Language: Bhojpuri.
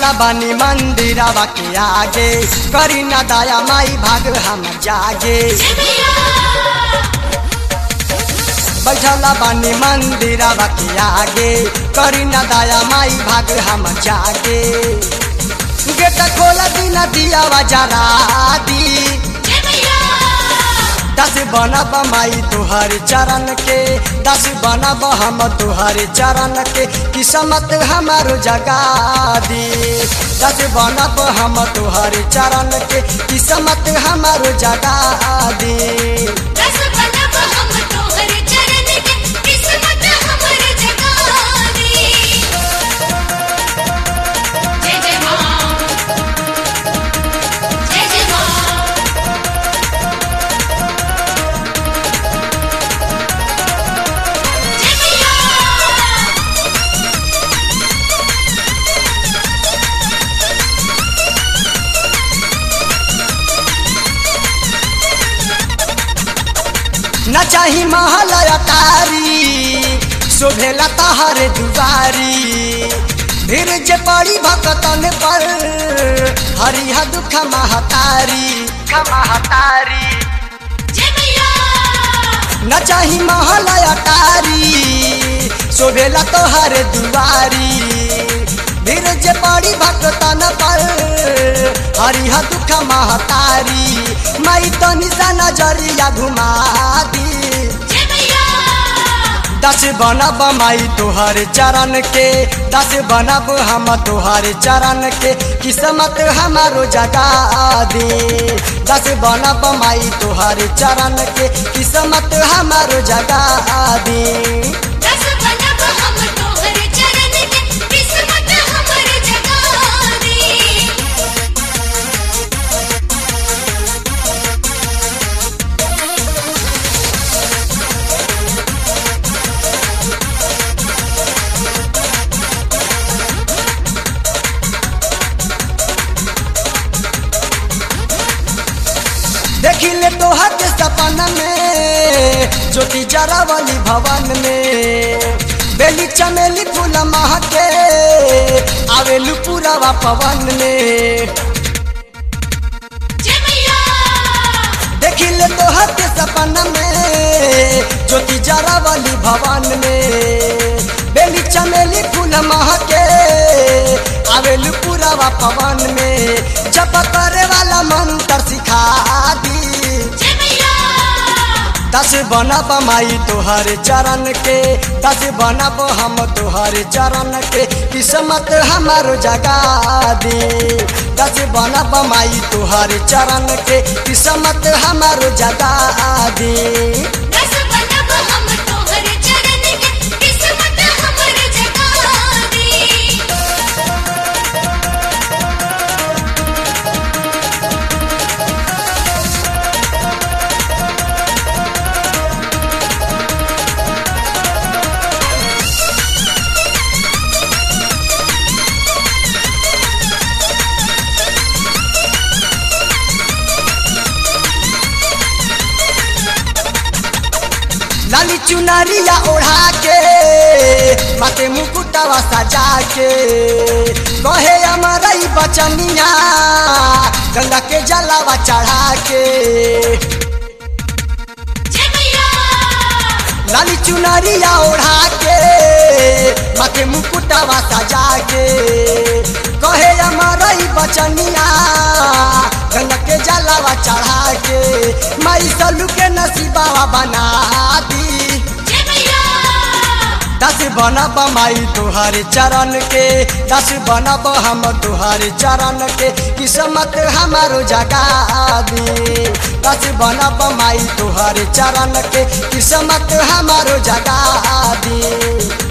बैठला बानी मंदिरवा के आगे करी ना दया माई भाग हम जागे बैठला बानी मंदिरवा के आगे करी ना दया माई भाग हम जागे गेट खोला दिन दियावा जरा दी दस बनब माई तुहर चरण के दस बनब हम तुहर चरण के किस्मत हमारो जगा दी दस बनब हम तुहर चरण के किस्मत हमारो जगा दी दस बनब हम तोहर चरण के किस्मत हमर जगा दी। जय जय मां जय जय मां जय मैया। न चाही महल अटारी शोभेला तहर दुआरी धीर जे पड़ी भक्तन पर हरिहा दुख महतारी जय मैया। न चाही महल अटारी शोभेला तोहर दुआरी धीर जे पड़ी भक्तन पर हरिहा दुख महतारी माई तो निशा नजरिया घुमा दी जय मैया। दस बनब माई तुहर चरण के दस बनब हम तुहर चरण के किस्मत हमारो जगा दी दस बनब माई तुहर चरण के किस्मत हमारो जगा दी दस बनब हम तोहर चरण के किस्मत हमर जगा दी। देखी ले तोहर के सपन में ज्योति जरावली भवन में बेली चमेली फूल महके आवेलू पुरवा पवन में जय मैया। देखी ले तोहर के सपन में ज्योति जरावली भवन में बेली चमेली फूल महके आवेलू पुरवा पवन में जप करे वाला मंत्र सिखा दी जय मैया। दस बनब माई तुहर चरण के दस बनब हम तुहर चरण के किस्मत हमारो जगा दी दस बनब माई तुहर चरण के किस्मत हमारो जगा दी दस बनब हम तोहर चरण के किस्मत हमर जगा दी। लाली चुनरिया ओढ़ा के माथे मुकुटवा सजा के कहे अमरई बचनिया गंगा के जलावा चढ़ा के जय मैया। लाली चुनरिया ओढ़ा के माथे मुकुटवा सजा के कहे अमरई बचनिया गंगा के जलावा चढ़ा के माई सलू के नसीबावा बना दी जय मैया। दस बनब माई तुहर चरण के दस बनब हम तुहर चरण के किस्मत हमारो जगा दी दस बनब माई तुहर चरण के किस्मत हमारो जगा दी